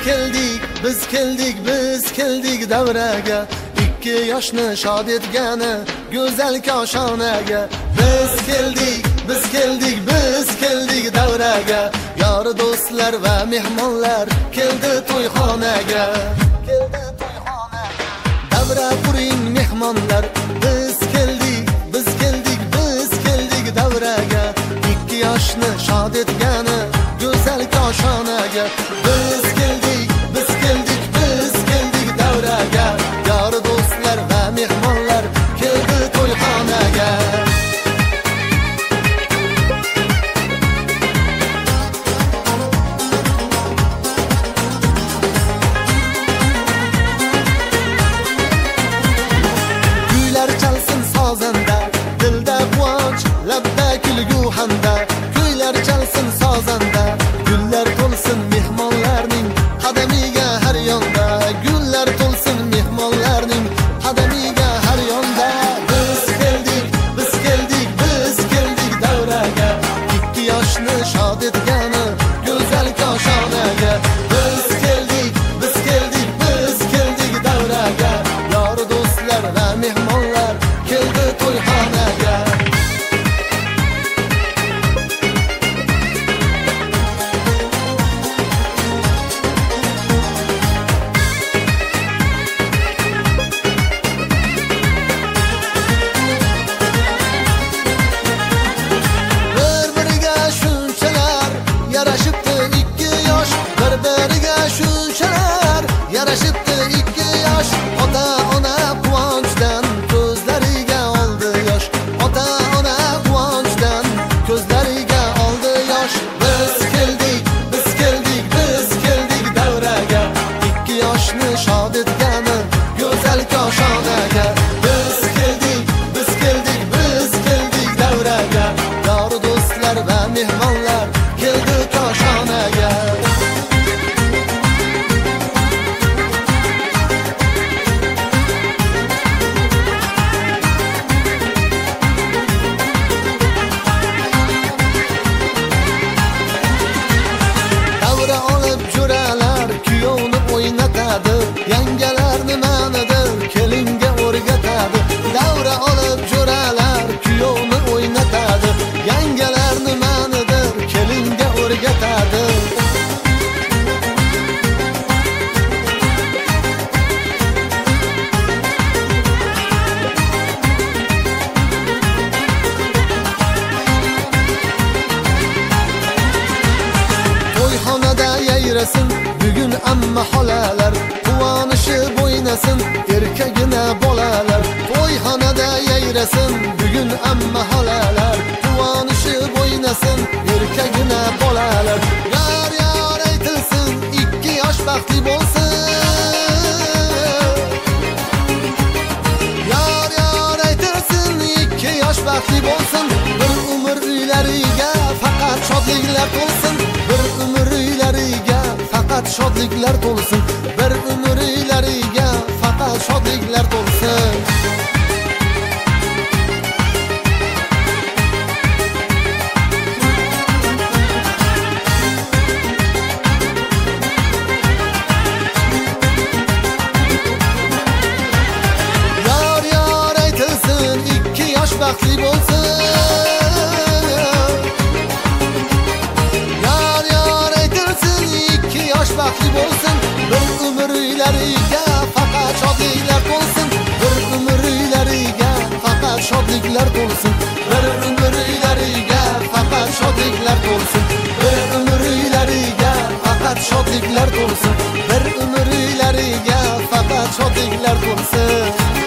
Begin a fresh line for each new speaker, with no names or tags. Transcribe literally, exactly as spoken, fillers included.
keldik, biz keldik, biz keldik davraga. İki yoshni shod etgani go'zal koshonaga. Biz keldik, biz keldik, biz keldik davraga. Yor do'stlar va mehmonlar keldi to'yxonaga. Keldi to'yxonaga. Davra quring mehmonlar, biz keldik, biz keldik, biz keldik davraga. İki yoshni shod etgani go'zal koshonaga. Biz keldik, biz keldik, biz keldik davraga. Yor do'stlar va mehmonlar keldi to'yxonaga. Kuylar chalsin sozanda, dilda quvonch, labda kulgu hamda. Kuylar chalsin sozanda, gullar to'lsin mehmonlarning qadamiga har yonda. Gullar to'lsin mehmonlarning qadamiga har yonda. Biz keldik, biz keldik, biz keldik davraga. İki yoshni shod etgani go'zal koshonaga. Biz keldik, biz keldik, biz keldik davraga. Yor do'stlar va mehmonlar keldi to'yxonaga. Bir-biriga shunchalar yarashibdi ikki yosh. Bir-biriga shunchalar yarashibdi ikki yosh. Ota-ona quvonchdan ko'zlariga oldi yosh. Ota-ona quvonchdan ko'zlariga oldi yosh. Biz keldik, biz keldik, biz keldik davraga. İkki yoshni shod etgani go'zal koshonaga. Biz keldik, biz keldik, biz keldik davraga. Yor do'stlar va mehmonlar keldi koshonaga. Davra olib jo'ralar kuyovni o'ynatadi. Yangalar nimanidir kelinga o'rgatadi. Davra olib jo'ralar kuyovni o'ynatadi. Yangalar nimanidir kelinga o'rgatadi. To'yxonada yayrasin bugun amma xolalar. Quvonishib o'ynasin erkagina bolalar. To'yxonada yayrasin bugun amma xolalar. Quvonishib o'ynasin erkagina bolalar. Yor yor aytilsin ikki yosh baxtli bo'lsin. Yor yor aytilsin ikki yosh baxtli bo'lsin. Bir umr uylariga faqat shodliklar to'lsin. Bir umr uylariga faqat shodliklar to'lsin. Bir umr uylariga faqat shodliklar to'lsin. Yor yor aytilsin ikki yosh baxtli bo'lsin. Yor yor aytilsin ikki yosh baxtli bo'lsin. Bir umr uylariga faqat shodliklar to'lsin. Bir umr uylariga faqat shodliklar to'lsin. Bir umr uylariga faqat shodliklar to'lsin. Bir umr uylariga faqat shodliklar to'lsin. Bir umr uylariga faqat shodliklar to'lsin.